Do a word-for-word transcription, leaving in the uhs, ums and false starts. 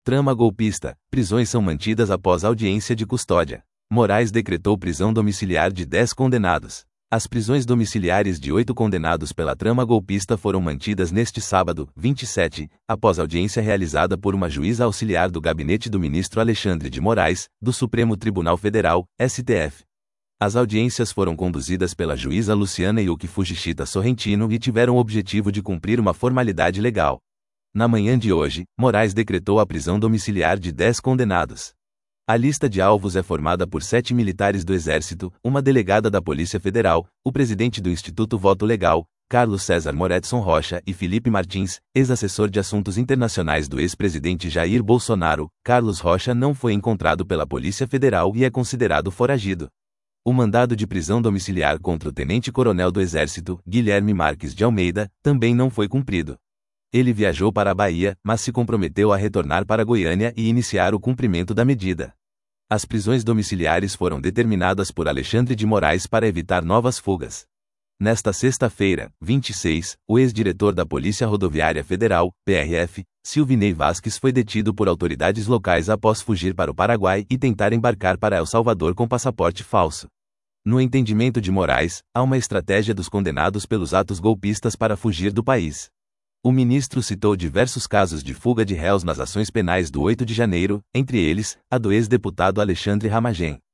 Trama golpista. Prisões são mantidas após audiência de custódia. Moraes decretou prisão domiciliar de dez condenados. As prisões domiciliares de oito condenados pela trama golpista foram mantidas neste sábado, vinte e sete, após audiência realizada por uma juíza auxiliar do gabinete do ministro Alexandre de Moraes, do Supremo Tribunal Federal, S T F. As audiências foram conduzidas pela juíza Luciana Yuki Fujishita Sorrentino e tiveram o objetivo de cumprir uma formalidade legal. Na manhã de hoje, Moraes decretou a prisão domiciliar de dez condenados. A lista de alvos é formada por sete militares do Exército, uma delegada da Polícia Federal, o presidente do Instituto Voto Legal, Carlos César Moretson Rocha e Felipe Martins, ex-assessor de assuntos internacionais do ex-presidente Jair Bolsonaro. Carlos Rocha não foi encontrado pela Polícia Federal e é considerado foragido. O mandado de prisão domiciliar contra o tenente-coronel do Exército, Guilherme Marques de Almeida, também não foi cumprido. Ele viajou para a Bahia, mas se comprometeu a retornar para Goiânia e iniciar o cumprimento da medida. As prisões domiciliares foram determinadas por Alexandre de Moraes para evitar novas fugas. Nesta sexta-feira, vinte e seis, o ex-diretor da Polícia Rodoviária Federal, P R F, Silvinei Vasquez foi detido por autoridades locais após fugir para o Paraguai e tentar embarcar para El Salvador com passaporte falso. No entendimento de Moraes, há uma estratégia dos condenados pelos atos golpistas para fugir do país. O ministro citou diversos casos de fuga de réus nas ações penais do oito de janeiro, entre eles, a do ex-deputado Alexandre Ramagem.